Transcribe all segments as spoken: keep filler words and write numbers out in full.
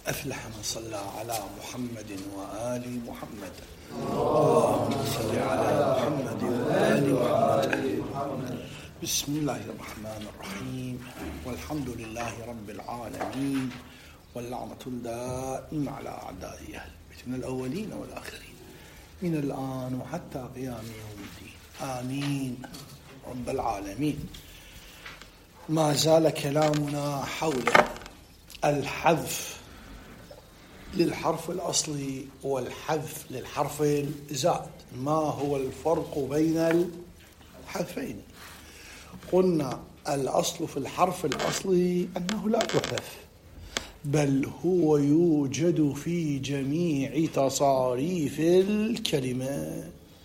أفلح من صلى على محمد وآل محمد. اللهم صل على محمد وآل محمد. بسم الله الرحمن الرحيم، والحمد لله رب العالمين، واللعنة الدائمة على أعداء أهل البيت من الأولين والآخرين من الآن وحتى قيام يوم الدين، آمين رب العالمين. ما زال كلامنا حول الحذف للحرف الأصلي والحذف للحرف الزائد. ما هو الفرق بين الحذفين؟ قلنا الأصل في الحرف الأصلي أنه لا يحذف، بل هو يوجد في جميع تصاريف الكلمة،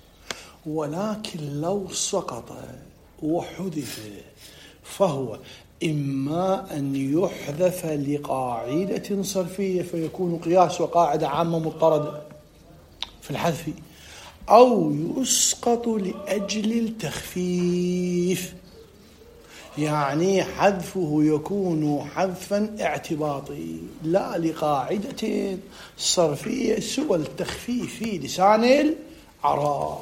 ولكن لو سقط وحذف فهو إما أن يحذف لقاعدة صرفية فيكون قياس وقاعدة عامة مضطردة في الحذف، أو يسقط لأجل التخفيف، يعني حذفه يكون حذفا اعتباطي لا لقاعدة صرفية سوى التخفيف في لسان العرب.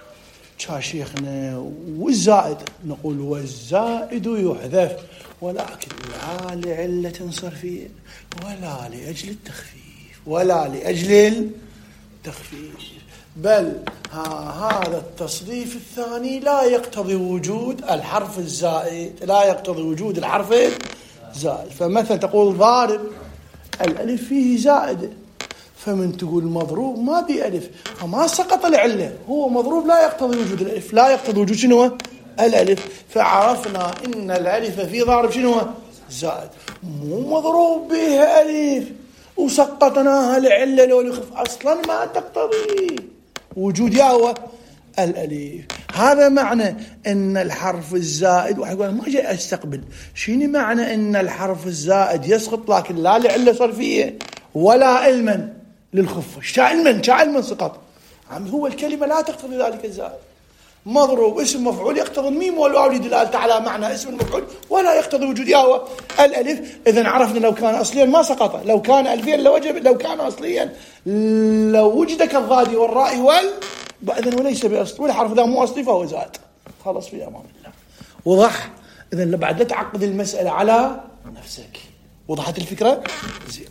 شيخنا والزائد نقول والزائد يحذف، ولكن لا لعلة صرفية ولا لأجل التخفيف ولا لأجل التخفيف، بل هذا التصريف الثاني لا يقتضي وجود الحرف الزائد، لا يقتضي وجود الحرف الزائد. فمثلا تقول ضارب، الألف فيه زائدة، فمن تقول مضروب ما بألف، فما سقط العلة، هو مضروب لا يقتضي وجود الألف، لا يقتضي وجود شنو الألف، فعرفنا إن الألف في ضارب شنو زائد، مو مضروب به ألف وسقطناها العلة لو يخف، أصلا ما تقتضي وجود ياهو الألف. هذا معنى إن الحرف الزائد، واحد يقول ما جاي أستقبل شيني معنى إن الحرف الزائد يسقط لكن لا لعلة صرفية ولا علما للخفة، شا علما شا علما سقط، عم هو الكلمة لا تقتضي ذلك الزائد. مضروب اسم مفعول يقتضي الميم والواو لدلالته على معنى اسم المفعول ولا يقتضي وجود ياهو الألف. إذن عرفنا لو كان أصليا ما سقط، لو كان ألفيا لوجب، لو كان أصليا لو وجد كالضاد والراء وال إذن وليس بأصل، والحرف ذا مو أصلي فهو زائد، خلاص في أمان الله. وضح؟ إذن لبعد لا تعقد المسألة على نفسك. وضحت الفكرة؟ زين.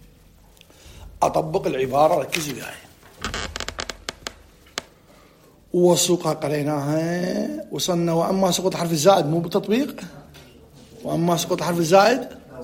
أطبق العبارة، ركزي بها. وسوقها قريناها، وصلنا وأما سقط حرف الزائد مو بتطبيق، وأما سقط حرف الزائد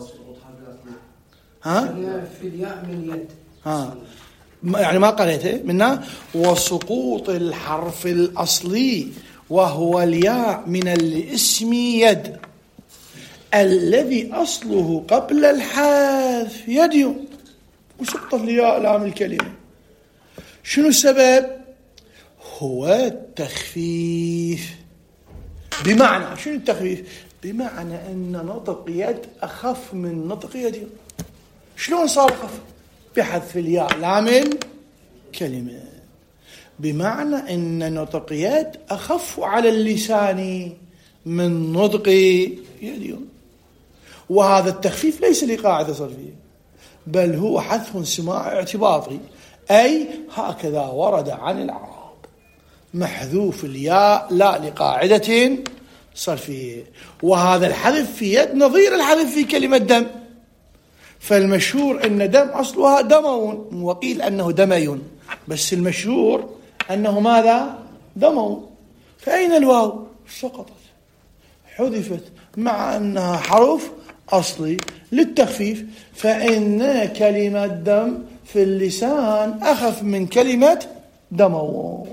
ها في الياء من يد، ها يعني ما قريته منا. وسقوط الحرف الأصلي وهو الياء من الاسم يد الذي أصله قبل الحذف يد، وسقط الياء لام الكلمة. شنو السبب؟ هو التخفيف. بمعنى شنو التخفيف؟ بمعنى أن نطق يد أخف من نطق يد. شلون صار أخف؟ بحذف الياء لام الكلمة، بمعنى أن نطق يد أخف على اللسان من نطق يد، وهذا التخفيف ليس لقاعدة صرفية، بل هو حذف سماع اعتباطي، أي هكذا ورد عن العرب، محذوف الياء لا لقاعدة صرفية. وهذا الحذف في يد نظير الحذف في كلمة دم، فالمشهور أن دم أصلها دمون، وقيل أنه دمي، بس المشهور أنه ماذا؟ دمون. فأين الواو؟ سقطت، حذفت، مع أنها حرف أصلي للتخفيف، فإن كلمة دم في اللسان أخف من كلمة دمو،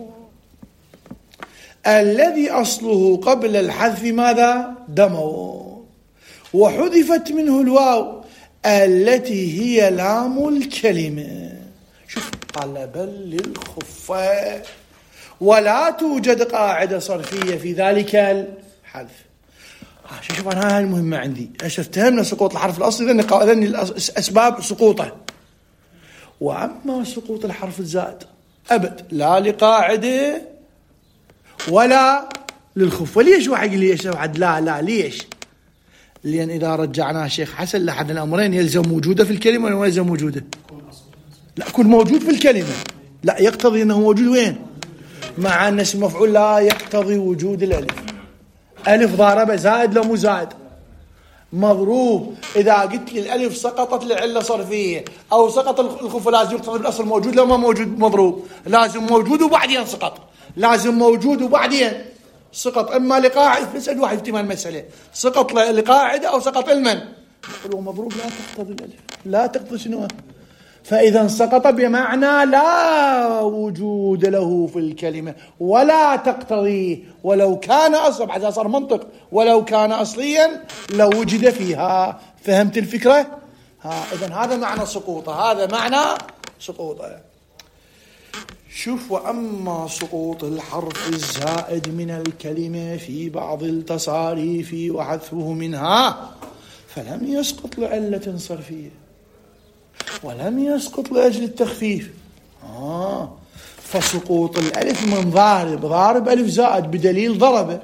الذي أصله قبل الحذف ماذا؟ دمو، وحذفت منه الواو التي هي لام الكلمة. شوف، طلبا للخفة، ولا توجد قاعدة صرفية في ذلك الحذف. شوف أنا هاي المهمة عندي، افتهمنا سقوط الحرف الأصلي، ذني أسباب سقوطه. وأما سقوط الحرف الزائد أبد لا لقاعدة ولا للخفة. ليش واحد يقول ليش واحد لا لا ليش؟ لأن إذا رجعناه شيخ حسن لحد الأمرين يلزم وجوده في الكلمة ولا يلزم وجوده؟ لا، يكون موجود في الكلمة، لا يقتضي أنه موجود وين؟ مع أن اسم مفعول لا يقتضي وجود الألف. ألف ضاربة زائد لو مو زائد؟ مضروب. إذا قلت لي الألف سقطت لعلة صرفية أو سقط الخف لازم يقتضي بالأصل موجود، لو ما موجود مضروب. لازم موجود وبعدين سقط، لازم موجود وبعدين سقط، إما لقاعد بسأل واحد احتمال مسألة سقط لقاعدة أو سقط علما. يقولوا مضروب لا تقتضي الألف، لا تقتضي شنو؟ فإذا سقط بمعنى لا وجود له في الكلمة ولا تقتضيه، ولو كان أصلا حتى صار منطق، ولو كان أصليا لوجد فيها. فهمت الفكرة؟ ها، إذن هذا معنى سقوطه، هذا معنى سقوطه. شوف، وأما سقوط الحرف الزائد من الكلمة في بعض التصاريف وحذفه منها فلم يسقط لعلة صرفية ولم يسقط لأجل التخفيف. آه فسقوط الألف من ضارب، ضارب ألف زائد بدليل ضربه.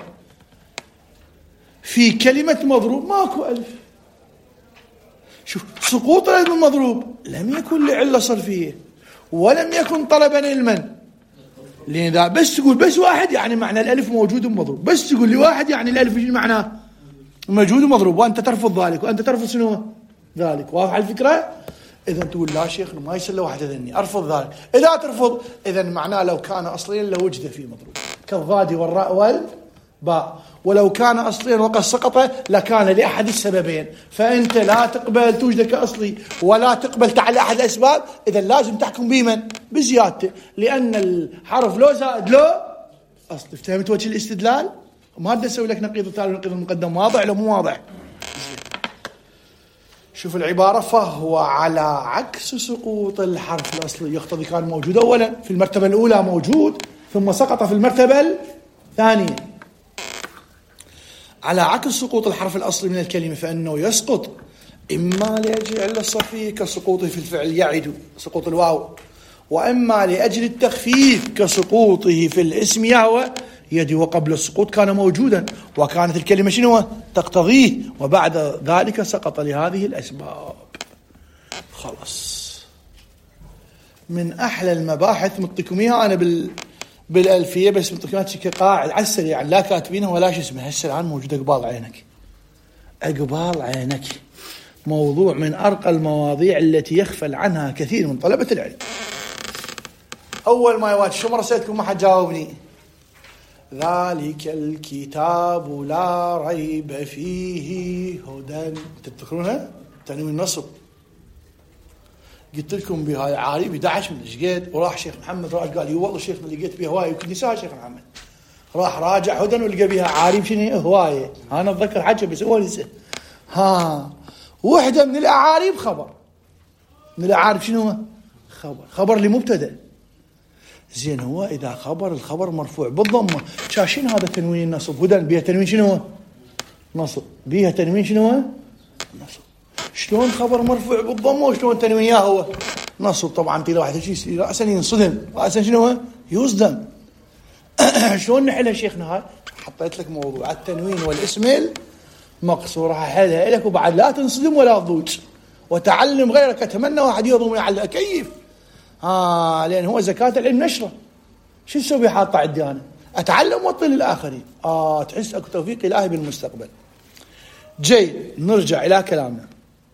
في كلمة مضروب ماكو ألف. شوف، سقوط الألف من مضروب لم يكن لعلة صرفية ولم يكن طلبا علما، لأن إذا بس تقول بس واحد يعني معنى الألف موجود ومضروب، بس تقول لي واحد يعني الألف ايش معناه؟ موجود ومضروب، وأنت ترفض ذلك وأنت ترفض شنو؟ ذلك. واضح الفكرة؟ إذا تقول لا شيخ ما يصير له واحد ذني، أرفض ذلك. إذا ترفض إذا معناه لو كان أصليا لوجد فيه مضروب، كالضاد والراء والباء. ولو كان أصليا وقد سقط لكان لأحد السببين، فأنت لا تقبل توجد كأصلي ولا تقبل تعالى أحد الأسباب، إذا لازم تحكم بمن؟ بزيادته، لأن الحرف لو زائد لو أصل. فهمت وجه الاستدلال؟ ما بدي أسوي لك نقيض التالي ونقيض المقدم، واضح لو مو واضح؟ شوف العبارة، فهو على عكس سقوط الحرف الأصلي، يقتضي كان موجود أولا في المرتبة الأولى موجود ثم سقط في المرتبة الثانية. على عكس سقوط الحرف الأصلي من الكلمة فإنه يسقط إما لأجل علة الصرفية كسقوطه في الفعل يعد سقوط الواو، وإما لأجل التخفيف كسقوطه في الاسم يهوى يدي، وقبل السقوط كان موجودا وكانت الكلمة شنو تقتضيه، وبعد ذلك سقط لهذه الأسباب. خلاص، من أحلى المباحث مطيكم إياها أنا بال بالألفية، بس مطيكم كقاعد على السريع يعني لا كاتبينها ولا شو اسمها، هسه الآن موجودة قبال عينك، قبال عينك. موضوع من أرقى المواضيع التي يغفل عنها كثير من طلبة العلم. أول ما يواجه شو مرة سألتكم ما حد جاوبني؟ ذلك الكتاب لا ريب فيه هدى، تذكرونها؟ تنوين النصب. قلت لكم بهاي عاريب أحد عشر من لقيت، وراح شيخ محمد راح قال لي والله شيخ لقيت بها هوايه، يمكن نساها شيخ محمد. راح راجع هدى ولقى بها عاريب شنو هوايه، انا اتذكر حاجه بس هو لسه. ها وحده من الاعاريب خبر، من الاعاريب شنو خبر؟ خبر لمبتدا. زين، هو اذا خبر الخبر مرفوع بالضمه شاشين هذا تنوين النصب، هدى بها تنوين شنو نصب، بها تنوين شنو نصب. شلون خبر مرفوع بالضمه وشلون تنوين يا هو نصب؟ طبعا تيجي واحد شيء راسا ينصدم، راسا شنو يصدم. شلون نحلها شيخنا؟ هاي حطيت لك موضوع التنوين والاسم المقصور، احلها لك وبعد لا تنصدم ولا تضوج، وتعلم غيرك. اتمنى واحد يضم يعلق كيف ها، لان هو زكاة العلم نشره. شو تسوي حاطه عندي انا؟ اتعلم واطل للاخرين. اه تحس اكو توفيق الهي بالمستقبل. جيد، نرجع الى كلامنا.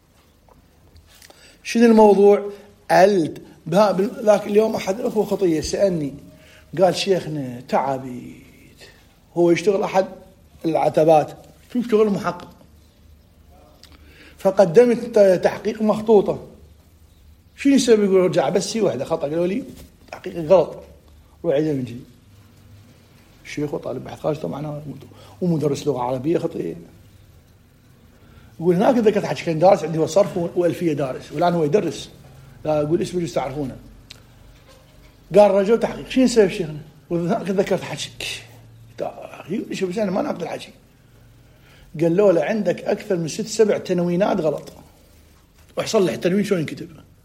شنو الموضوع؟ قلت ذاك اليوم احد الاخوه خطيه سالني قال شيخنا تعبيد، هو يشتغل احد العتبات، شو يشتغل محقق، فقدمت تحقيق مخطوطه. شو يسوي؟ يقول رجع بس هي واحده خطا، قالوا لي تحقيق غلط، روح عيدها من جديد. الشيخ وطالب بحث خارج طبعا ومدرس لغه عربيه خطيه. يقول هناك اذا كنت حكي كان دارس عندي صرف والفيه دارس، والان هو يدرس. لا اقول اسمه جوز تعرفونه. قال رجل تحقيق، شو يسوي شيخنا؟ وهناك ذكرت حكي شوف بس انا ما ناقض الحكي. قال له لا عندك اكثر من ست سبع تنوينات غلط، واحصل التنوين شلون ينكتب.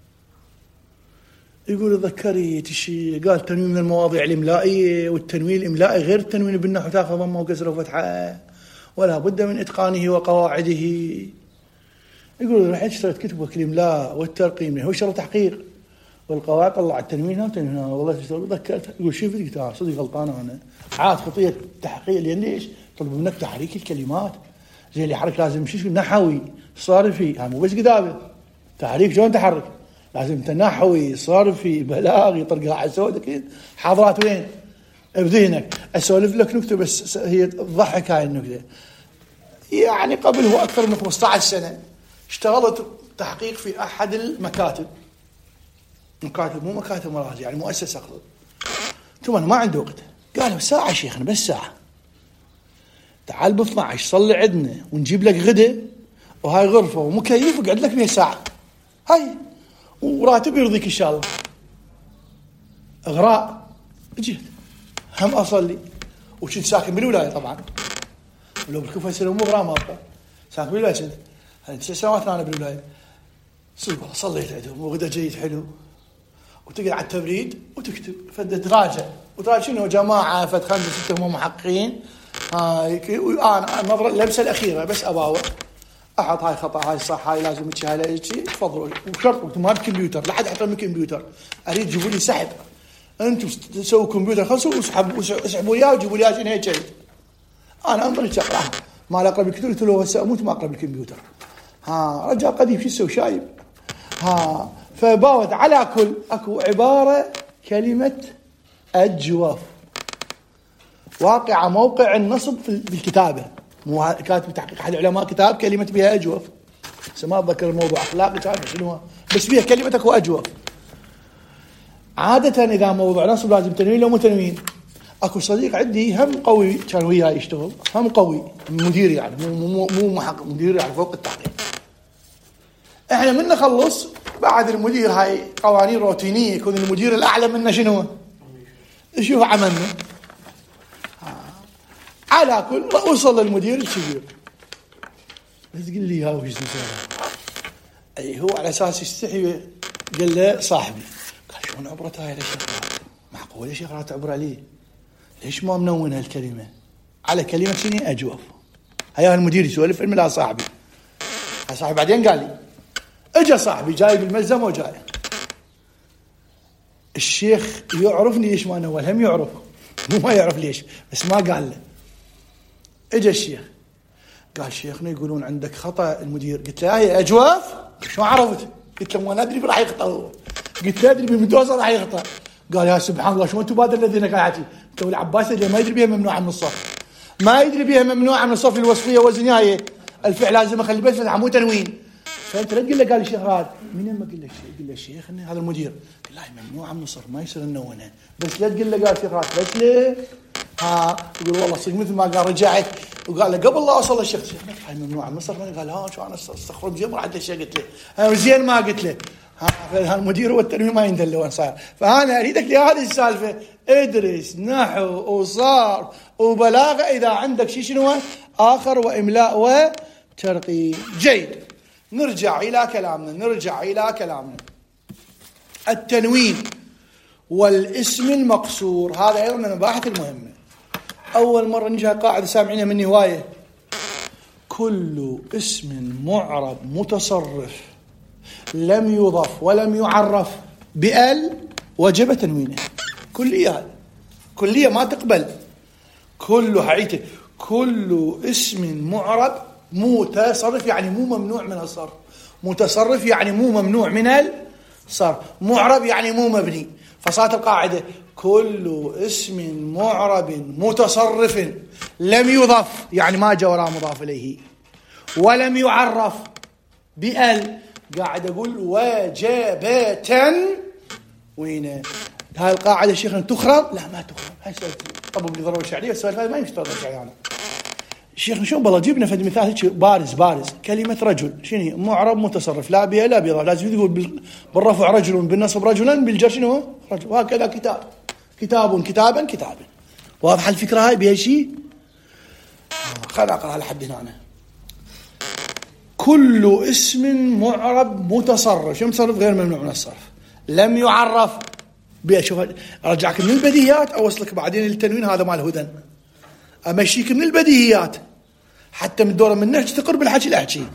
يقول ذكرت شيء، قال تنوين من المواضيع الاملائيه، والتنوين الاملائي غير التنوين بالنحو، تاخذ ضمه وكسره وفتحه، ولا بد من إتقانه وقواعده. يقول رحت اشتريت كتب وكلم لا والترقيم هو شرط تحقيق والقواعد طلع التنوين وتنوين والله ذكرت. يقول شوف قلت اه صدق غلطان انا عاد خطيه تحقيق. لان ليش؟ طلب منك تحريك الكلمات زي اللي يحرك لازم شيء نحوي صارفي، ها مو بس كتابه تحريك. شلون تحرك؟ لازم تنحوي صارفي بلاغي طرقها على سودك حاضرات وين بذهنك. اسولف لك نكته بس هي تضحك هاي النكته. يعني قبل هو اكثر من خمسة عشر سنه اشتغلت تحقيق في احد المكاتب، مكاتب مو مكاتب مراجع يعني مؤسسه اقصد. ثم ما عنده وقت، قالوا ساعه شيخنا بس ساعه، تعال ب اثنعش عشر صلي عندنا ونجيب لك غدا وهاي غرفه ومكيف وقعد لك بها ساعه هاي وراتب يرضيك ان شاء الله. اغراء جيت هم اصلي وكنت ساكن بالولايه طبعا ولو بالكوفه يصير مو غرام ابقى ساكن بالولايه. كنت هاي تسع سنوات انا بالولايه. صدق والله صليت عندهم وغدا جيد حلو وتقعد على التبريد وتكتب فد تراجع وتراجع شنو جماعه فد خمسه سته هم محققين هاي وانا النظره اللمسه الاخيره بس اباوع احط هاي خطا هاي صح هاي لازم تشيلها شيء تفضلوا. وشرط ما بكمبيوتر لا حد يحط لي كمبيوتر اريد تجيبوا لي سحب انتم تسووا كمبيوتر خلصوا واسحبوا اسحبوا اياه وجيبوا لي عشان هيك شيء. انا انظر شغله ما لا اقرب الكمبيوتر قلت له هسه اموت ما اقرب الكمبيوتر. ها رجال قديم شو يسوي شايب. ها فباوت على كل اكو عباره كلمه اجوف واقع موقع النصب في الكتابه. مو كاتب تحقيق احد العلماء كتاب كلمه بها اجوف ما اتذكر الموضوع اخلاقي كان شنو بس فيها كلمه اكو اجوف. عاده اذا موضوع نصب لازم تنوين لو مو تنوين. اكو صديق عندي هم قوي كان وياي يشتغل هم قوي مدير يعني مو مو مو محقق مدير يعني فوق التحقيق. احنا من نخلص بعد المدير هاي قوانين روتينيه يكون المدير الاعلى منا شنو شوف عملنا على كل وصل للمدير الكبير بس تقول لي ها وش صار اي هو على اساس يستحي قال له صاحبي قال شلون عبرت هاي ليش معقوله شيخ راح تعبر عليه ليش ما منون هالكلمه على كلمه شنو اجوف. هيا المدير يسولف علم لا صاحبي صاحبي بعدين قال لي اجا صاحبي جاي بالملزمه وجاي الشيخ يعرفني ليش ما نول هم يعرف مو ما يعرف ليش بس ما قال له. اجا الشيخ قال شيخنا يقولون عندك خطأ المدير. قلت له هي اجواف شو عرفت؟ قلت له ما ندري راح يخطأ هو. قلت له ادري من توصل راح يخطأ. قال يا سبحان الله شو انتم بادر الذين قاعد يحكي تو العباس اللي ما يدري بها ممنوعه من الصف ما يدري بها ممنوعه من الصف الوصفيه والزنايه الفعل لازم اخلي بس فتحه مو تنوين. فانت لا تقول له قال الشيخ هذا من ما قال له الشيخ قال له الشيخ ان هذا المدير قال لا ممنوعه من الصف ما يصير ننونها بس لا تقول له قال الشيخ هذا بس ليه ها يقول والله صدق مثل ما قال رجعت وقال له قبل لا اوصل للشيخ الشيخ هاي ممنوعه من الصف. قال ها شو انا استغفر الله ما عاد الشيء قلت له زين ما قلت له ها المدير والتنوين ما يندل وين صار. فانا اريدك لهذه السالفه ادرس نحو وصار وبلاغه اذا عندك شيء شنو اخر واملاء وترقيم جيد. نرجع الى كلامنا نرجع الى كلامنا التنوين والاسم المقصور هذا ايضا من المباحث المهمه. اول مره نجي قاعده سامعينها مني هوايه كل اسم معرب متصرف لم يضف ولم يعرف بال وجب تنوينه. كليه كليه ما تقبل كله حقيقه كل اسم معرب متصرف يعني مو ممنوع من الصرف متصرف يعني مو ممنوع من الصرف معرب يعني مو مبني. فصارت القاعده كل اسم معرب متصرف لم يضف يعني ما جاء وراء مضاف اليه ولم يعرف بال قاعد اقول وجبة وين هاي القاعده شيخنا تخرب لا ما تخرب هاي طب بالضروره الشعريه السؤال هذا ما يمشي ضروره الشعريه انا شيخنا شلون بالله جبنا فد مثال هيك بارز بارز كلمه رجل شنو معرب متصرف لا بها لا بها لازم تقول بالرفع رجل بالنصب رجلا بالجر شنو رجل وهكذا كتاب كتاب كتابا كتابا. واضحه الفكره هاي بها شيء خلينا اقرا لحد هنا أنا. كل اسم معرب متصرف شو متصرف غير ممنوع من الصرف لم يعرف بشوف ارجعك من البديهيات اوصلك بعدين للتنوين هذا مال هدن امشيك من البديهيات حتى من الدورة من النهج تقرب الحكي الأحكي.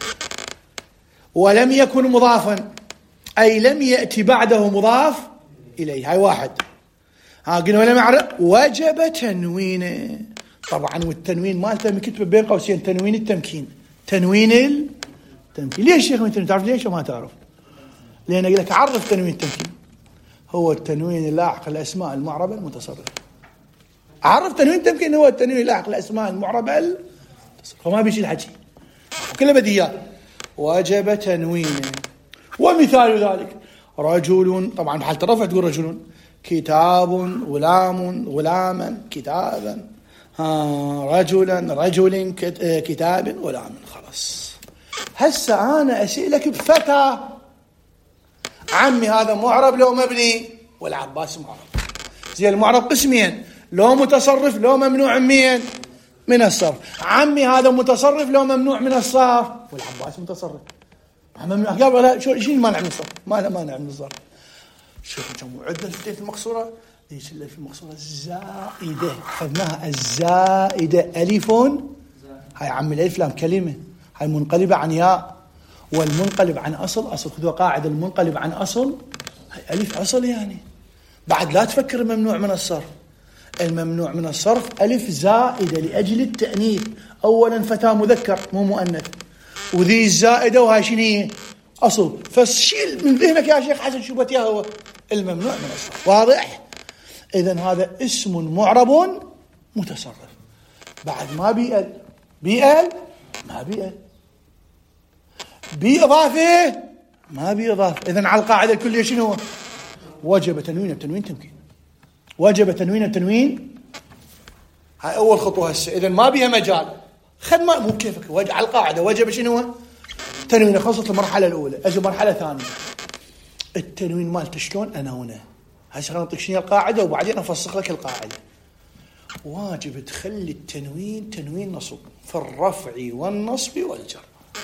ولم يكن مضافا أي لم يأتي بعده مضاف إليه. هاي واحد. ها قلنا ولم يعرف وجب تنوينه. طبعا والتنوين مالته مكتوب بين قوسين تنوين التمكين. تنوين التمكين. ليش شيخ من تعرف ليش وما تعرف؟ لأن أقول لك عرف تنوين التمكين. هو التنوين اللاحق الأسماء المعربة المتصرفة. عرف تنوين التمكين هو التنوين اللاحق الأسماء المعربة المتصرفة. فما بيشي الحكي كله بديهيات. وجب تنوينه. ومثال ذلك رجل، طبعا بحالة الرفع تقول رجل، كتاب غلام غلاما كتابا، ها رجلا رجل كتاب غلام. خلاص هسه أنا أسألك بفتى عمي هذا معرب لو مبني؟ والعباس معرب. زي المعرب قسمين، لو متصرف لو ممنوع مين من الصرف. عمي هذا متصرف لو ممنوع من الصرف، والعباس متصرف ممنوع. قبل شو شيء مانع من الصرف، ما له مانع من الصرف. شوفوا كم عدنا في الألف المقصورة. ليش الألف المقصورة الزائدة أخذناها الزائدة ألف. هاي عم الألف لام كلمة، هاي منقلبة عن ياء، والمنقلب عن أصل أصل. خذوا قاعدة المنقلب عن أصل هاي ألف أصل. يعني بعد لا تفكر ممنوع من الصرف. الممنوع من الصرف ألف زائدة لأجل التأنيث. أولا فتاة مذكر مو مؤنث، وذي الزائدة وهاي شنو هي؟ أصل. فشيل من ذهنك يا شيخ حسن شو بتيا هو الممنوع من الصرف. واضح؟ إذن هذا اسم معرب متصرف. بعد ما بيئل بيئل ما بيئل بإضافة ما بإضافة. إذن على القاعدة الكلية شنو هو؟ وجب تنوين بتنوين تمكين. وجب تنوين بتنوين. هاي أول خطوة هسه. إذن ما بيها مجال. خد ما مو كيفك. وجب على القاعدة وجب شنو هو؟ تنوين. خلصت المرحلة الأولى. أجي مرحلة ثانية. التنوين مالته شلون أنونه؟ هسه خلينا نعطيك شنو القاعدة وبعدين أفسخ لك القاعدة. واجب تخلي التنوين تنوين نصب في الرفع والنصب والجر.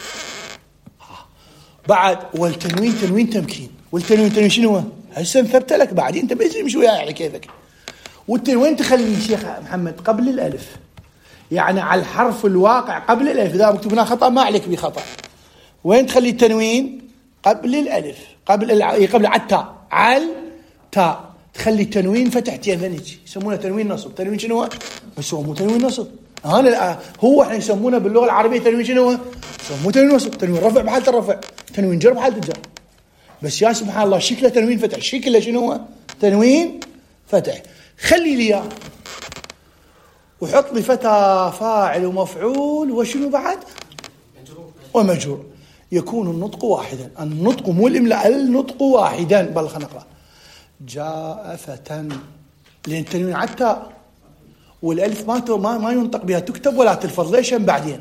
بعد والتنوين تنوين تمكين. والتنوين تنوين شنو هو؟ هسه نثبت لك بعدين انت بس مش وياي على كيفك. والتنوين تخلي شيخ محمد قبل الألف، يعني على الحرف الواقع قبل الألف. إذا مكتوبنا خطأ ما عليك بخطأ. وين تخلي التنوين؟ قبل الألف، قبل الع... قبل على التاء، على التاء تخلي التنوين فتحتين ثانيك يسمونه تنوين نصب. تنوين شنو هو؟ بس هو مو تنوين نصب. هذا هو احنا يسمونه باللغة العربية تنوين شنو هو؟ مو تنوين نصب. تنوين رفع بحالة الرفع، تنوين جر بحالة الجر. بس يا سبحان الله شكله تنوين فتح. شكله شنو هو؟ تنوين فتح. خلي لي اياه وحط لي فتى فاعل ومفعول وشنو بعد؟ ومجرور. يكون النطق واحدا. النطق مو الإملاء، النطق واحدا. بل خلينا نقرأ. جاء فتى، لأن التنوين على التاء والألف ما ما ما ينطق بها، تكتب ولا تلفظ. ليش؟ بعدين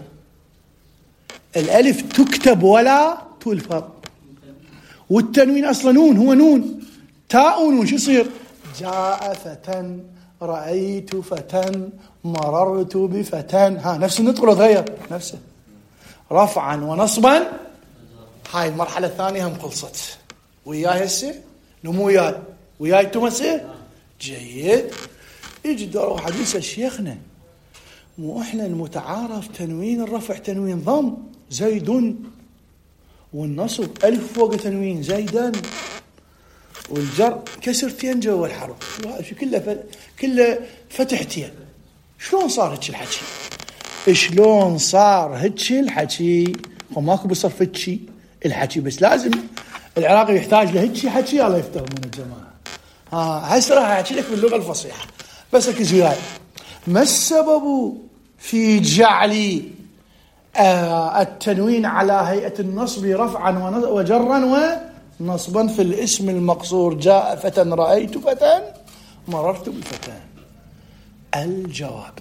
الألف تكتب ولا تلفظ، والتنوين أصلا نون، هو نون تاء ونون. شو يصير؟ جاء فتى، رأيت فتى، مررت بفتى. ها نفس النطق ولا تغير؟ نفسه. رفعا ونصبا. هاي المرحلة الثانية هم خلصت. وياي هسه؟ نمو وياي وياي انتم هسه؟ جيد. يجي دور واحد يسأل شيخنا مو احنا المتعارف تنوين الرفع تنوين ضم زيد، والنصب ألف فوق تنوين زيدا، والجر كسرتين جوا الحرف. شو كله ف... كله فتحتين. شلون صار هيك الحكي؟ شلون صار هيك الحكي؟ وماكو بصرف هيك الحكي، بس لازم العراقي يحتاج لهيك حكي. الله يفتح من الجماعة. ها هسه راح احكي لك باللغة الفصيحة بس ركز وياي. ما السبب في جعل آه التنوين على هيئة النصب رفعا وجرا ونصبا في الاسم المقصور؟ جاء فتى، رأيت فتى، مررت بفتى. الجواب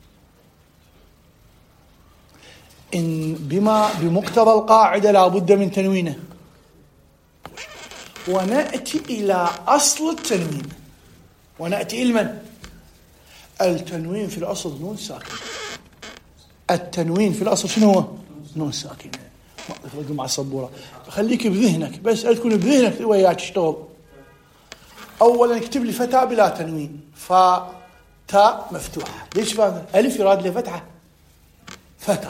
إن بما بمقتضى القاعدة لا بد من تنوينه. ونأتي إلى أصل التنوين. ونأتي إلى من؟ التنوين في الأصل نون ساكن. التنوين في الأصل شنو هو؟ نون ساكن. ما مع الصبورة. خليك بذهنك بس، تكون بذهنك وياك تشتغل. أولا اكتب لي فتاة بلا تنوين. فا تاء مفتوحة. ليش فاهم؟ ألف يراد له فتحة. فتى.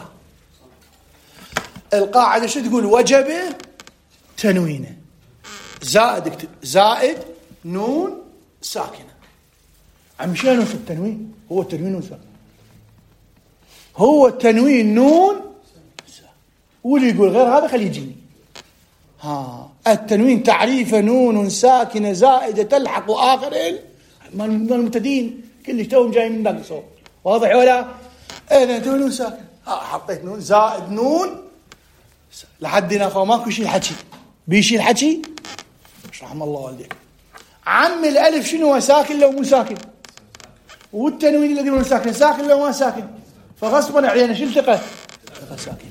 القاعدة شو تقول؟ وجب تنوينه زائد زائد نون ساكنة. عم شنو في التنوين؟ هو التنوين نون ساكنة، هو التنوين نون ساكنة. واللي يقول غير هذا خليه يجيني. ها التنوين تعريفه نون ساكنة زائدة تلحق آخر المبتدئين كل توهم جاي من باقي صوت. واضح ولا؟ اذا نون ساكن، ها حطيت نون زائد نون لحد هنا، فماكو شيء حكي بيشيل حكي. مش رحم الله والديك. عم الالف شنو هو؟ ساكن لو مو ساكن، والتنوين الذي هو ساكن ساكن لو ما ساكن، فغصبا علينا شو التقى؟ التقى ساكن.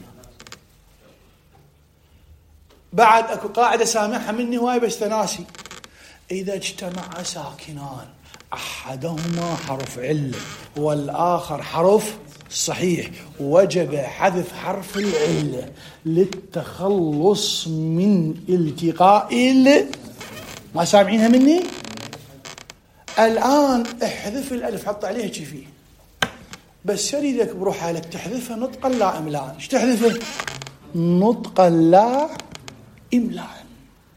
بعد اكو قاعده سامحها مني هواي بس تناسي، اذا اجتمع ساكنان احدهما حرف عله والاخر حرف صحيح وجب حذف حرف العله للتخلص من التقاء ال ما سامعينها مني؟ الان احذف الالف، حط عليها كيفي، بس اريدك بروح حالك تحذفها نطقا لا املاء. ايش تحذفه؟ نطقا لا املاء.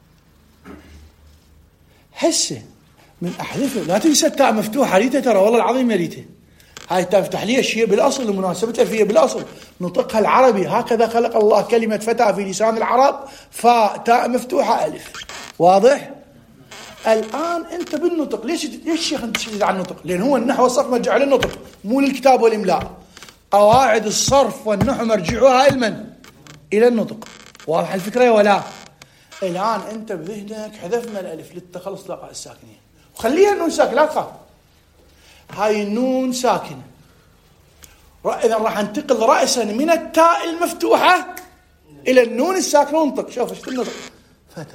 هسه من احذفه لا تنسى التاء مفتوحه، ريته ترى والله العظيم يا ريته. هاي التاء مفتوحه ليش؟ هي بالاصل لمناسبتها فيها بالاصل نطقها العربي، هكذا خلق الله كلمه فتى في لسان العرب، فتاء مفتوحه الف. واضح؟ الان انت بالنطق ليش ليش الشيخ انت تشدد على النطق؟ لان هو النحو والصرف مرجع للنطق مو للكتاب والاملاء. قواعد الصرف والنحو مرجعوها لمن؟ الى النطق. واضح الفكره ولا؟ الان انت بذهنك حذفنا الالف للتخلص لقاء الساكنين، وخليها النون ساكنه لا تخاف. هاي النون ساكنه، اذا راح انتقل راسا من التاء المفتوحه الى النون الساكنه ونطق. شوف ايش النطق؟ فتى.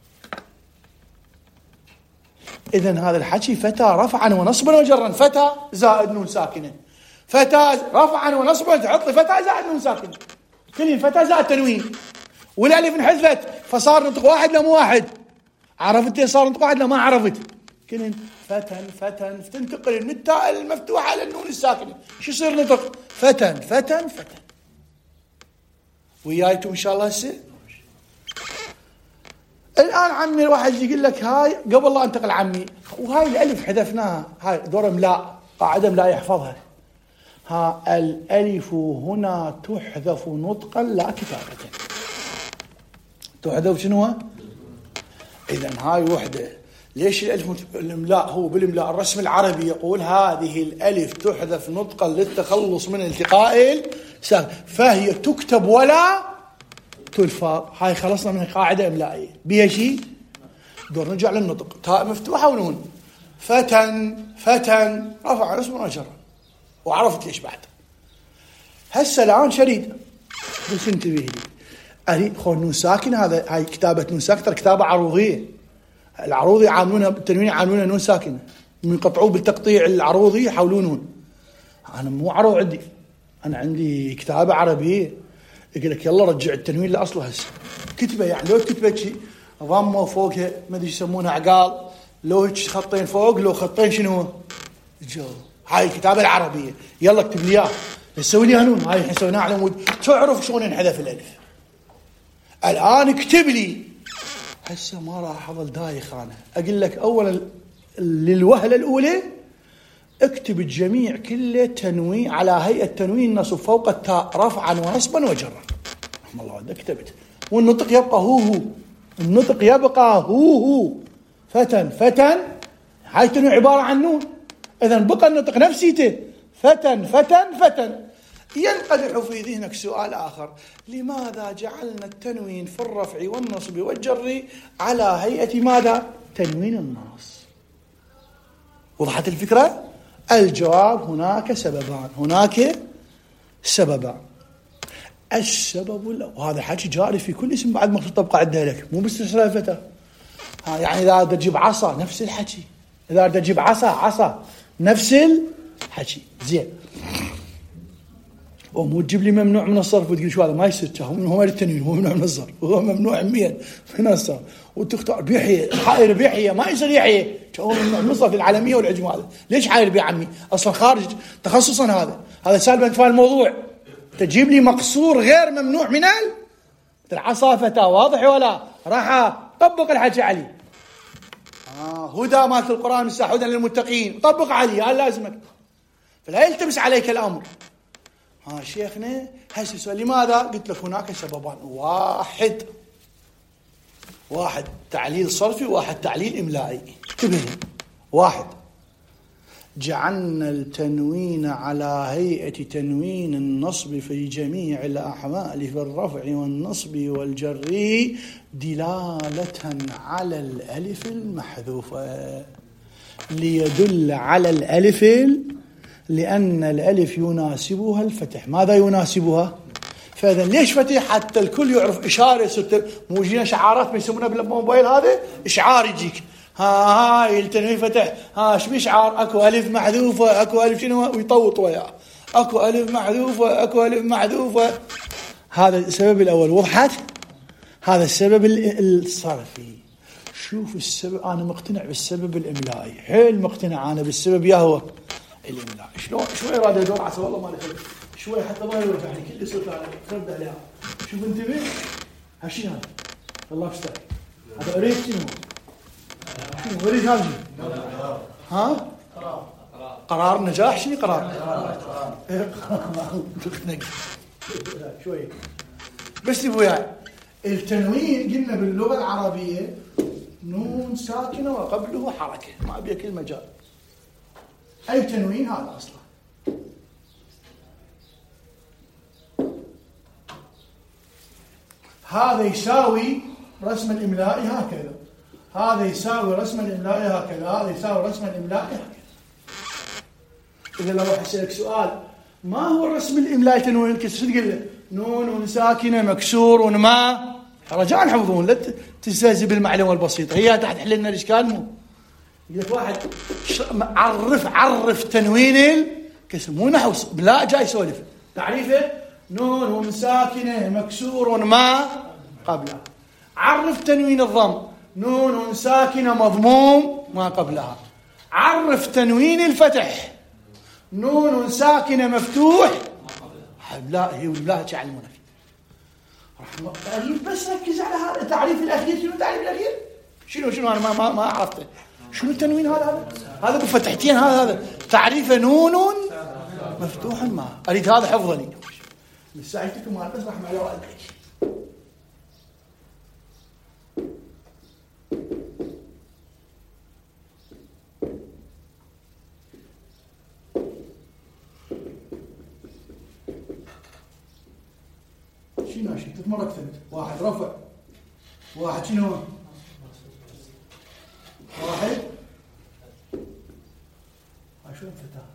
اذا هذا الحكي فتى رفعا ونصبا وجرا، فتى زائد نون ساكنه، فتى رفعا ونصبا، تحط لي فتى زائد نون ساكنه، كلين فتى زائد تنوين، والالف انحذفت فصار نطق واحد لا مو واحد. عرفت صار نطق واحد لا ما عرفت؟ كلين فتن فتن تنتقل من التاء المفتوحه على النون الساكنه، شو يصير نطق؟ فتن فتن فتن. ويايتم ان شاء الله هسه. الان عمي واحد يقول لك هاي قبل لا انتقل عمي، وهاي الالف حذفناها، هاي دور املاء، قاعده املاء يحفظها. ها الالف هنا تحذف نطقا لا كتابه. تحذف شنو؟ اذا هاي وحده. ليش الالف الاملاء؟ هو بالاملاء الرسم العربي يقول هذه الالف تحذف نطقا للتخلص من التقاء الساكن، فهي تكتب ولا تلفظ. هاي خلصنا من قاعده املائيه بيها شيء. دور نرجع للنطق، تاء مفتوحه ونون. فتن فتن رفع اسم وجر، وعرفت ليش بعد. هسه الان شريد بس انتبه لي، اريد خو نون ساكن. هذا هاي كتابه نون ساكن كتابه عروضيه، العروضي يعاملونها بالتنوين يعاملونها نون ساكنه، من يقطعوه بالتقطيع العروضي يحولونون. انا مو عروض عندي، انا عندي كتابه عربيه يقول لك يلا رجع التنوين لاصله. هسه كتبه يعني لو كتبه شيء ضمه وفوقها ما ادري يسمونها عقال، لو خطين فوق لو خطين شنو جو. هاي الكتابه العربيه، يلا اكتب لي اياه نسوي لي هنون. هاي الحين سويناها على مود تعرف شلون ينحذف الالف. الان اكتب لي. هسه ما راح اظل دايخ انا، اقول لك اولا للوهله الاولى اكتب الجميع كله تنوين على هيئه تنوين نصب فوق التاء رفعا ونصبا وجرا. رحم الله والديك كتبت، والنطق يبقى هو هو، النطق يبقى هو هو. فتن فتن هاي تنوين عباره عن نون، اذا بقى النطق نفسيته فتن فتن فتن. ينقدح في ذهنك سؤال آخر، لماذا جعلنا التنوين في الرفع والنصب والجر على هيئة ماذا؟ تنوين النص. وضحت الفكرة؟ الجواب هناك سببان، هناك سببان. السبب الأول، وهذا حكي جاري في كل اسم بعد ما تطبق عندها لك، مو بس فتى. ها يعني إذا بدك تجيب عصا نفس الحكي، إذا بدك تجيب عصا عصا نفس الحكي. زين، ومو تجيب لي ممنوع من الصرف وتقول شو هذا ما يصير، هو هو التنوين هو ممنوع من الصرف وهو ممنوع عميا من الصرف، وتختار بيحيى حائر بيحيى ما يصير يحيى، هو ممنوع من الصرف العالميه والعجم. هذا ليش حائر بيعمي اصلا خارج تخصصا، هذا هذا سالبا في الموضوع تجيب لي مقصور غير ممنوع من العصا فتاة، واضح ولا؟ راح طبق الحكي عليه. آه هدى مالت القرآن مساح هدى للمتقين، طبق عليه، هذا لازمك، فلا يلتبس عليك الأمر. ها شيخنا هسه سؤال لماذا؟ قلت لك هناك سببان، واحد واحد تعليل صرفي، واحد تعليل إملائي. انتبه، واحد جعلنا التنوين على هيئة تنوين النصب في جميع الأحوال في الرفع والنصب والجر دلالة على الألف المحذوفة، ليدل على الألف، لأن الألف يناسبها الفتح. ماذا يناسبها؟ فإذا ليش فتح؟ حتى الكل يعرف إشارة. ست موجودين شعارات ما يسمونها بالموبايل، هذا إشعار يجيك، ها هاي التنوين فتح، ها شو إشعار؟ أكو ألف محذوفة، أكو ألف شنو، ويطوط وياه، أكو ألف محذوفة، أكو ألف محذوفة. هذا السبب الأول، وضحت؟ هذا السبب الصرفي. شوف السبب، أنا مقتنع بالسبب الإملائي، حيل مقتنع أنا بالسبب ياهو الإملاء. شلون شوي راد يدور عسى والله ما نخلي شوي حتى ما يوجعني كل صوت على فرد عليها. شوف انتبه، هالشيء هذا الله يستر، هذا اريد شنو؟ شنو اريد هذا؟ ها؟ قرار نجاح. شنو قرار؟ شوي بس وياي. التنوين قلنا باللغة العربية نون ساكنة وقبله حركة، ما أبي كل مجال. أي تنوين هذا أصلا. هذا يساوي رسم الإملائي هكذا، هذا يساوي رسم الإملائي هكذا، هذا يساوي رسم الإملائي هكذا. إذا لو راح أسألك سؤال، ما هو الرسم الإملائي تنوين الكسر؟ شو تقول له؟ نون ساكنة مكسور وما، رجاء حفظون، لا تستهزئ بالمعلومة البسيطة، هي تحت حل لنا الإشكال. مو يقول واحد عرف عرف تنوين الكسر، مو نحو لا جاي يسولف تعريفه، نون ساكنة مكسور ما قبلها. عرف تنوين الضم، نون ساكنة مضموم ما قبلها. عرف تنوين الفتح، نون ساكنة مفتوح. لا هي لا تعلمون فيه رحمة. بس ركز على هذا التعريف الأخير. شنو التعريف الأخير؟ شنو شنو أنا ما ما ما عرفته. شنو التنوين هذا؟ هذا بفتحتين، هذا هذا تعريفه نون مفتوح ما. أريد هذا حفظا لي. ساعدتكم ما أسمح مع والديك. شنو ماشي؟ تتمرك ثبت. واحد رفع، واحد شنو؟ واحد شو الفتاة؟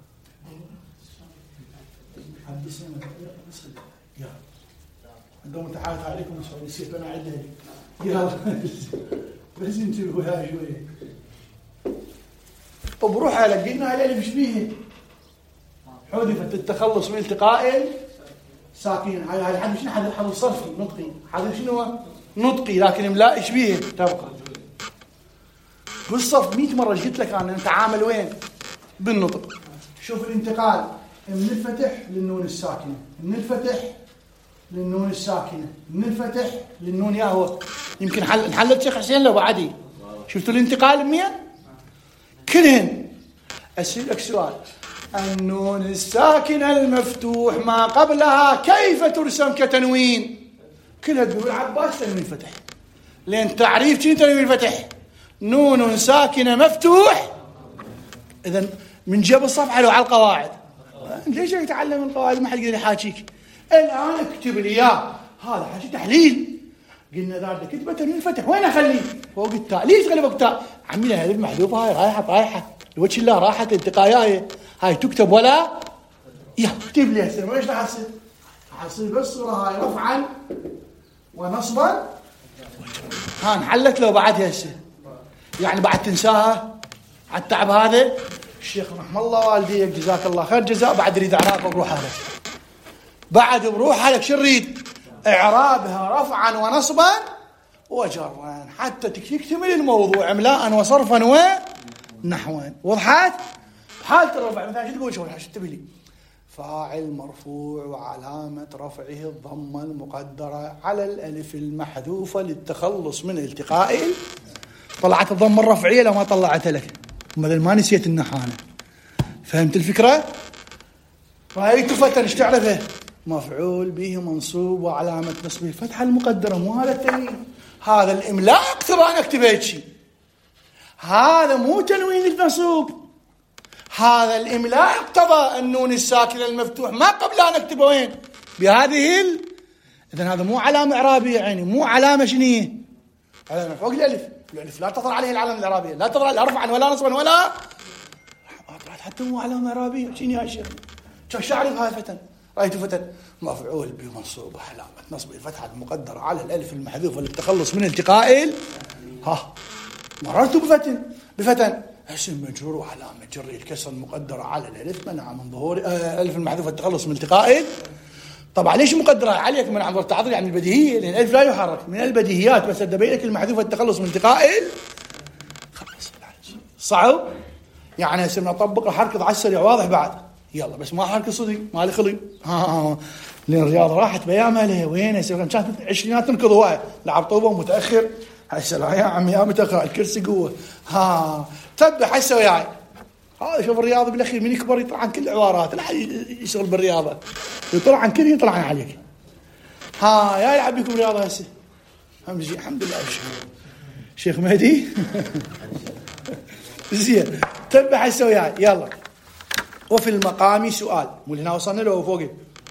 عبد السلام بس يا عندهم امتحانات عليكم مسؤول نسيت انا عندها يلا بس انتبهوا هاي شويه. وبروح على قلنا على اللي بشبيه حذفت التخلص من التقاء ساكنين. هاي الحد شنو؟ حد حد صرفي نطقي، حد شنو نطقي، لكن املاء يشبيه تبقى بالصرف. مئة مرة قلت لك أنا نتعامل وين؟ بالنطق. شوف الانتقال من الفتح للنون الساكنة، من الفتح للنون الساكنة، من الفتح للنون ياهو. يمكن حل نحلت شيخ حسين لو بعدي. شفتوا الانتقال منين؟ كلهن. أسألك سؤال، النون الساكنة المفتوح ما قبلها كيف ترسم كتنوين؟ كلها تقول عباس تنوين فتح. لأن تعريف شنو تنوين فتح؟ نون ساكنة مفتوح. إذن من جاب الصفحة لو على القواعد. ليش يتعلم القواعد؟ ما حد يقدر يحاكيك. الآن اكتب لي إياه، هذا حاجة تحليل. قلنا ذا كتبة تنوين فتح، وين أخليه؟ فوق التاء. ليش تخلي فوق التاء؟ عمي هذه المحذوفة، هاي رايحة طايحة لوجه الله، راحت التقاياي هاي تكتب ولا يا اكتب لي هسه. وإيش راح يصير؟ راح يصير بس الصورة هاي رفعا ونصبا. ها انحلت لو بعدها هسه، يعني بعد تنساها على التعب هذا. الشيخ رحمه الله والديك جزاك الله خير جزاء، بعد اريد اعراب بروحها لك، بعد بروحها لك شو نريد؟ اعرابها رفعا ونصبا وجرا حتى تكتمل الموضوع املاء وصرفا ونحوا. وضحت؟ حالة الرفع مثلا شو تقول؟ شو تبي لي؟ فاعل مرفوع وعلامة رفعه الضمة المقدرة على الألف المحذوفة للتخلص من التقاء. طلعت الضمة الرفعية لو ما طلعتها لك، مثل ما نسيت النحانة. فهمت الفكرة؟ رأيت فتى ايش تعرفه؟ مفعول به منصوب وعلامة نصبه الفتحة المقدرة، مو هذا التنوين. هذا الإملاء اقتضى أن أكتب هيك شيء، هذا مو تنوين المنصوب. هذا الإملاء اقتضى النون الساكنة المفتوح ما قبل أن أكتبه وين؟ بهذه ال... إذن هذا مو علامة إعرابية، يعني مو علامة شنية؟ علامة فوق الألف. الألف لا تطلع عليه العلامة الإعرابية، لا تطلع لا رفعا ولا نصبا ولا حتى مو علامة إعرابية. شنو يا شيخ؟ شو أعرف هاي فتى؟ رأيت فتى مفعول بمنصوب علامة نصب الفتحة المقدرة على الألف المحذوفة للتخلص من التقاء. ها مررت بفتن بفتن اسم مجرور وعلامة جره الكسر المقدرة على الألف منع من ظهور الألف المحذوفة التخلص من التقاء. طبعا ليش مقدرة عليك منع من ظهور التعاطي؟ يعني البديهية، لأن الألف لا يحرك من البديهيات، بس أدبي لك المحذوفة التخلص من التقاء. خلص صعب يعني هسه نطبق حركة على السريع واضح بعد. يلا بس ما حركة صدق ما لي خلي. ها لأن الرياضة راحت بيامها لها وين هسه كانت عشرينات تنقض هواي لعب طوبة متأخر. هسه لا يا عمي يا متأخر الكرسي قوة. ها تبح هسه وياي. هذا شوف الرياضة بالأخير من يكبر يطلع عن كل العبارات، لا يشتغل بالرياضة يطلع عن كل يطلع عن عليك. ها يا يلعب بكم رياضة هسه همزي الحمد لله. شيخ مهدي زين تبع هسه وياي. يلا وفي المقام سؤال، مو هنا وصلنا له فوق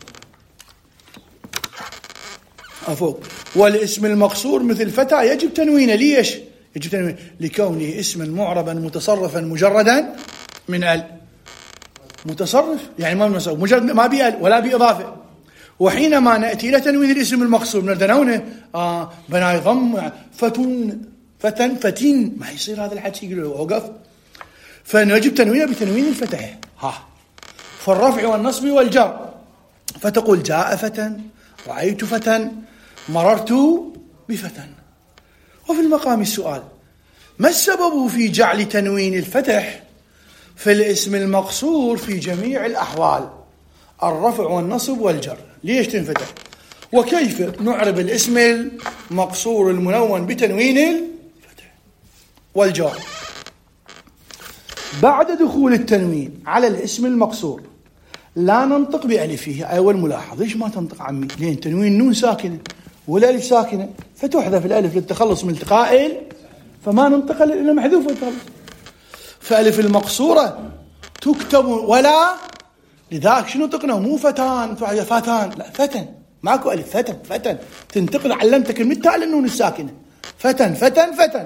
فوق. والاسم المقصور مثل فتى يجب تنوينه. ليش يجب تنوينه؟ لكونه اسما معربا متصرفا مجردا من ال. متصرف يعني ما مصرف مجرد ما بي ال ولا بإضافة. وحينما نأتي إلى تنوين الاسم المقصور نردنونه آه بناي ضم فتن فتن فتين ما يصير هذا الحكي. يقول له وقف. فنجب تنوينه بتنوين الفتح. ها فالرفع والنصب والجر، فتقول جاء فتى، رأيت فتى، مررت بفتى. وفي المقام السؤال، ما السبب في جعل تنوين الفتح في الاسم المقصور في جميع الأحوال الرفع والنصب والجر؟ ليش تنفتح؟ وكيف نعرب الاسم المقصور المنون بتنوين الفتح والجر؟ بعد دخول التنوين على الاسم المقصور لا ننطق بألفه. أول ملاحظة، ليش ما تنطق عمي؟ لين تنوين نون ساكنة والألف ساكنة، فتحذف الألف للتخلص من التقاء، فما ننطق إلا محذوفة التخلص. فألف المقصورة تكتب ولا، لذلك شنو نطقنا؟ مو فتان فتان، لا فتن، ماكو ألف، فتن فتن تنتقل. علمتك المتاء للنون الساكنة، فتن فتن فتن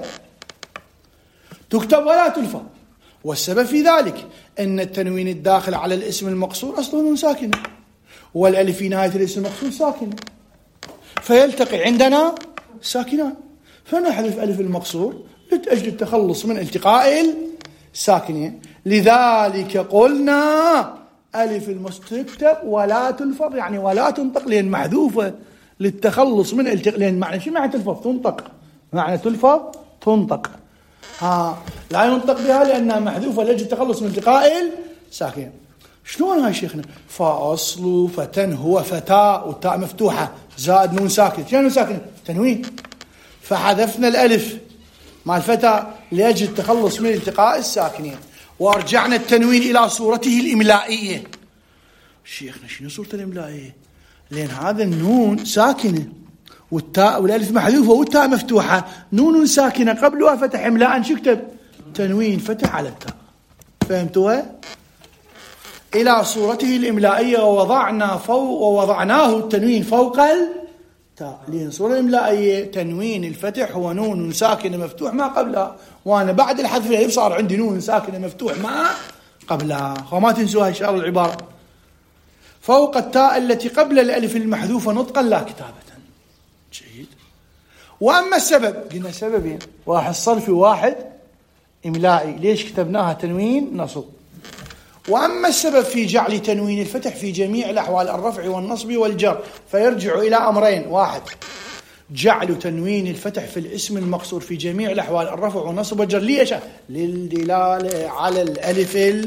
تكتب ولا تلفظ. والسبب في ذلك أن التنوين الداخل على الاسم المقصور أصله نون ساكنة، والألف في نهاية الاسم المقصور ساكنة، فيلتقي عندنا ساكنان، فنحذف ألف المقصور لأجل التخلص من التقاء الساكنين. لذلك قلنا ألف المستكتب ولا تلفظ، يعني ولا تنطق، لأن محذوفة للتخلص من التقاء. لأن معنى شو معنى تلفظ؟ تنطق. معنى تلفظ تنطق. ها لا ينطق بها لأنها محذوفة لأجل التخلص من التقاء الساكنين. شلون هاي شيخنا؟ فأصل فتن هو فتاة والتاء مفتوحة زائد نون ساكنة. شنو نون ساكنة؟ تنوين. فحذفنا الألف مع الفتى لأجل التخلص من التقاء الساكنين، وارجعنا التنوين إلى صورته الإملائية. شيخنا شنو صورة الإملائية؟ لأن هذا النون ساكنة والتاء والألف محذوفة والتاء مفتوحة، نون ساكنة قبلها فتح إملاء، شو كتب؟ تنوين فتح على التاء. فهمتوها؟ إلى صورته الإملائية، ووضعنا فوق ووضعناه التنوين فوق التاء، لأن صورة الإملائية تنوين الفتح هو نون ساكنة مفتوح ما قبلها، وأنا بعد الحذف الألف صار عندي نون ساكنة مفتوح ما قبلها. وما تنسوها إن شاء الله العبارة، فوق التاء التي قبل الألف المحذوفة نطقا لا كتابة. جيد. وأما السبب، قلنا سببين، واحد صرفي وواحد إملائي. ليش كتبناها تنوين نصب؟ وأما السبب في جعل تنوين الفتح في جميع الأحوال الرفع والنصب والجر فيرجع إلى أمرين. واحد، جعل تنوين الفتح في الاسم المقصور في جميع الأحوال الرفع والنصب والجر. ليش؟ للدلالة على الألف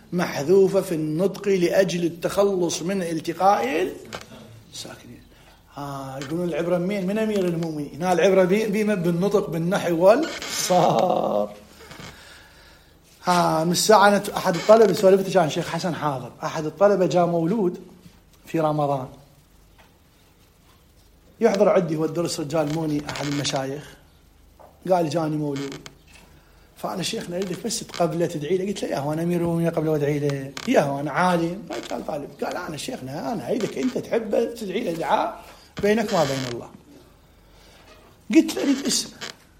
محذوفة في النطق لأجل التخلص من التقاء الساكنين. ها يقولون العبرة مين؟ من أمير المؤمنين. هنا العبرة بما بالنطق بالنحو والصار. ها من الساعة أحد الطلبة سولفت عن شيخ حسن حاضر. أحد الطلبة جاء مولود في رمضان يحضر عندي هو الدرس رجال موني أحد المشايخ، قال جاني مولود، فأنا شيخنا أريدك بس تقبله تدعي له. قلت له يا هو أنا أمير المؤمنين قبله وادعي له؟ يا هو أنا عالم. قال طالب. قال أنا شيخنا أنا أريدك أنت تحبه تدعي له دعاء بينك ما بين الله. قلت له أريد اسمه.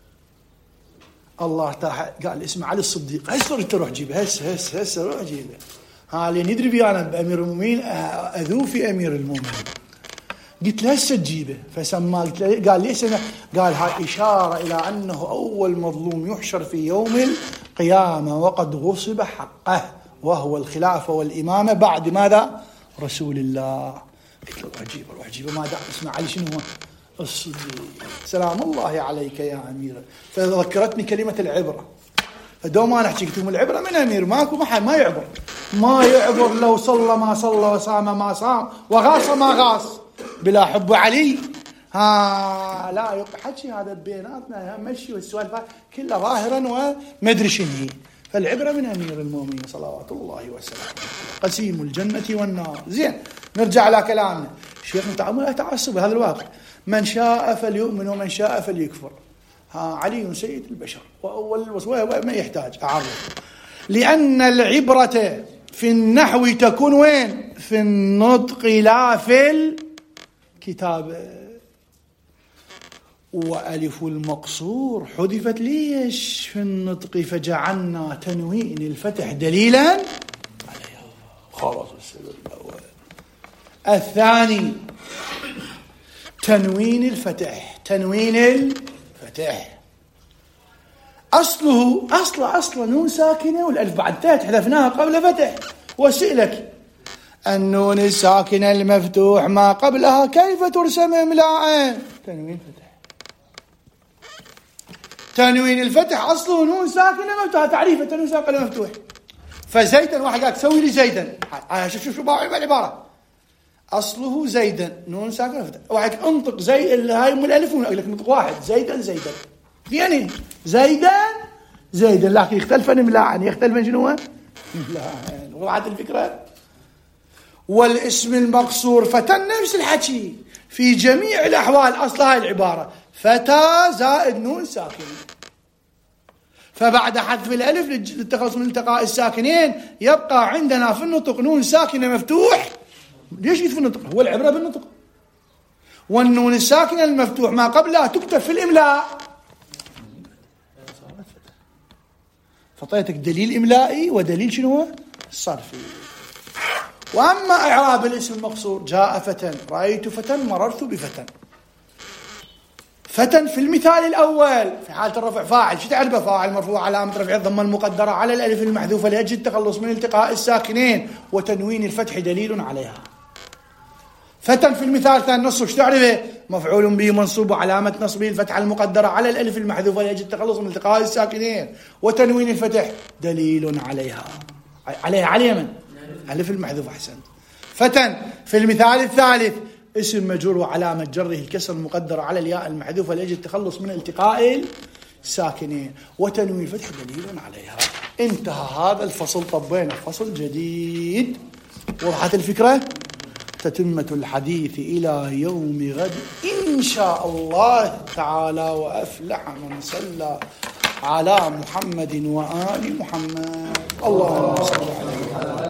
الله تعالى قال اسمه علي الصديق. هسه أنت روح جيبه هسه هسه هسه روح جيبه. ها لين يدري بي أنا بأمير المؤمنين أذو في أمير المؤمنين. قلت له هسه تجيبه فسماه. قلت له قال لي اسمه. قال هاي إشارة إلى أنه أول مظلوم يحشر في يوم القيامة وقد غصب حقه وهو الخلافة والإمامة بعد ماذا؟ رسول الله. قلت له روح جيبه روح جيبه ما دام اسمه علي شنو هو؟ الصديق. سلام الله عليك يا أمير. فذكرتني كلمة العبرة. فدوم أنا أحكي قلت لهم العبرة من أمير ماكو ما حد ما يعبر ما يعبر لو صلى ما صلى وصام ما صام وغاص ما غاص بلا حب علي. ها لا يحكي هذا بيناتنا مشي والسوالف كلها ظاهرا وما ادري شنو هي. فالعبرة من أمير المؤمنين صلوات الله وسلامه قسيم الجنة والنار. زين نرجع على كلامنا. شيخ متعامل تعصب هذا الواقع. من شاء فليؤمن ومن شاء فليكفر. ها علي سيد البشر وأول وصوة ما يحتاج أعرف. لأن العبرة في النحو تكون وين؟ في النطق لا في الكتابة. وألف المقصور حذفت ليش في النطق فجعلنا تنوين الفتح دليلا عليها. خلاص السبب الأول. الثاني تنوين الفتح. تنوين الفتح أصله أصل أصل نون ساكنة والألف بعد تاء حذفناها قبل فتح. وسئلك النون الساكنة المفتوح ما قبلها كيف ترسم إملاء؟ تنوين فتح. تنوين الفتح أصله نون ساكنة مفتوحة. تعريفه تنوين ساكنة مفتوح. فزيدا واحد قال سوي لي زيدا. شوف شوف شو باعي بالعبارة. أصله زيدا نون ساكنة مفتوح. واحد انطق زي هاي من الألف أقول لك نطق واحد زيدا زيدا يعني زيدا زيدا لكن يختلفن إملاء. يختلفن شنو؟ إملاء. وضعت الفكرة. والاسم المقصور فتى نفس الحكي في جميع الأحوال. أصل هاي العبارة فتى زائد نون ساكنة. فبعد حذف الألف للتخلص من التقاء الساكنين يبقى عندنا في النطق نون ساكنة مفتوح. ليش في النطق؟ هو العبرة بالنطق. والنون الساكنة المفتوح ما قبلها تكتب في الإملاء. فطيتك دليل إملائي ودليل شنو؟ صرفي. وأما إعراب الاسم المقصور جاء فتى رأيت فتى مررت بفتى. فتى في المثال الأول في حالة الرفع فاعل. شو تعرفه؟ فاعل مرفوع علامة رفع الضمة المقدرة على الألف المحذوفة لأجل التخلص من التقاء الساكنين وتنوين الفتح دليل عليها. فتى في المثال الثاني نصه شو تعرفه؟ مفعول به منصوب وعلامة نصبه الفتحة المقدرة على الألف المحذوفة لأجل التخلص من التقاء الساكنين وتنوين الفتح دليل عليها. عليها على من؟ ألف المحذوف. أحسنت. فتى في المثال الثالث اسم مجرور وعلامة جره الكسر المقدرة على الياء المحذوفة لأجل التخلص من التقاء الساكنين وتنوين الفتح دليل عليها. انتهى هذا الفصل. طبينا فصل جديد. وضحت الفكرة؟ تتمة الحديث إلى يوم غد إن شاء الله تعالى. وأفلح من صلى على محمد وآل محمد. اللهم صل على